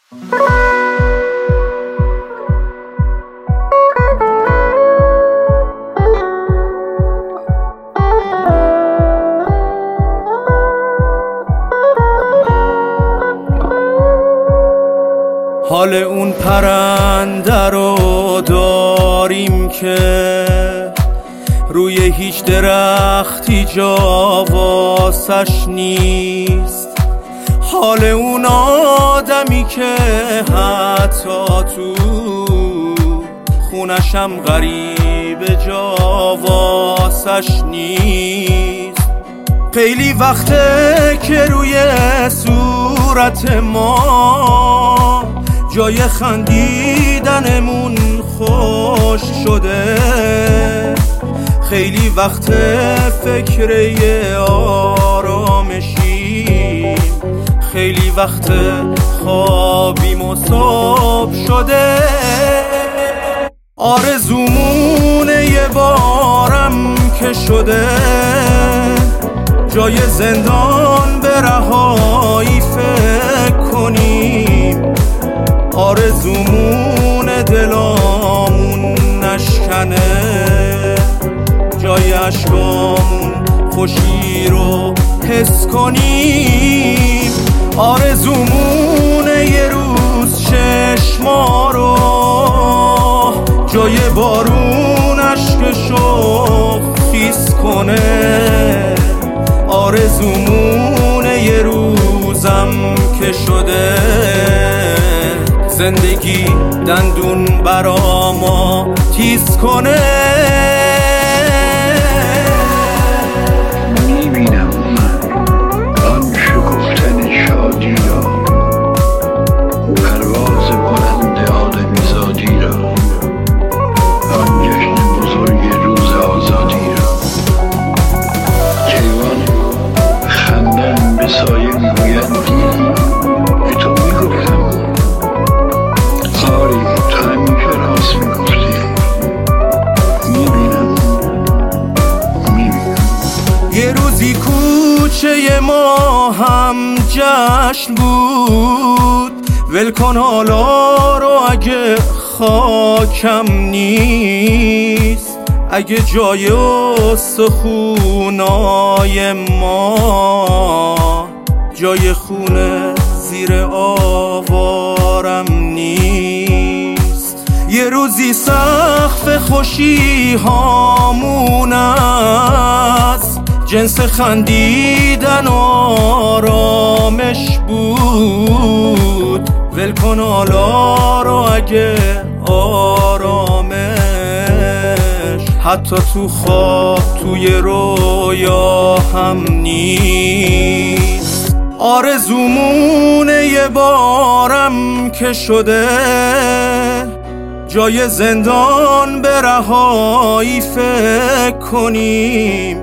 حال اون پرنده رو داریم که روی هیچ درختی جا واسش نیست. حال اون آدمی که حتی تو خونشم غریب جا واسش نیست. خیلی وقته که روی صورت ما جای خندیدنمون خوش شده. خیلی وقت فکر یه آرامشیم، خیلی وقت خوابیم و صبح شده. آرزومونه یه بارم که شده جای زندان به رهایی فکر کنیم. آرزومون دلامون نشکنه جای عشقامون خوشی رو حس کنیم. آرزومون یه روز چشما رو جای بارون عشقشو خیس کنه. آرزومون یه روزم که شده زندگی دندون برا ما تیز کنه. میبینم آن شکفتن شادی را، پرواز بلند آدمیزادی را، آن جشن بزرگ روز آزادی را. کیوان خندم به سایه میگوید دیدی به تو میگفتم. آری تو همیشه راست میگفتی. میبینم یه روزی کوچه ما هم جشن بود. ولکن حالا رو اگه خاکم نیست، اگه جای استخونای ما جای خونه زیر آوارم نیست. یه روزی سقف خوشی هامون از جنس خندیدن آرامش بود. ولکن حالا رو اگه آرامش حتی تو خواب توی رویا هم نیست. آرزومونه یه بارم که شده جای زندان به رهایی فکر کنیم.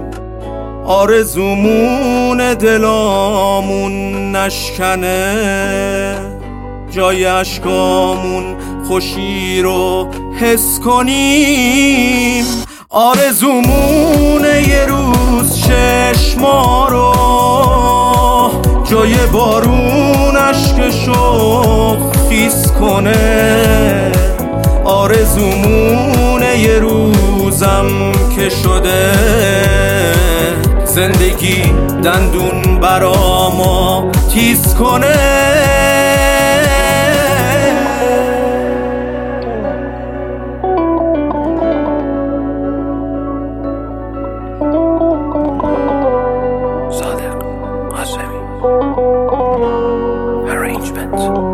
آرزومون دلامون نشکنه جای عشقامون خوشی رو حس کنیم. آرزومون یه روز چشما رو جای بارون عشقشو خیس کنه. آرزومون یه روزم که شده زندگی دندون برا ما تیز کنه. صادق قاسمی Arrangement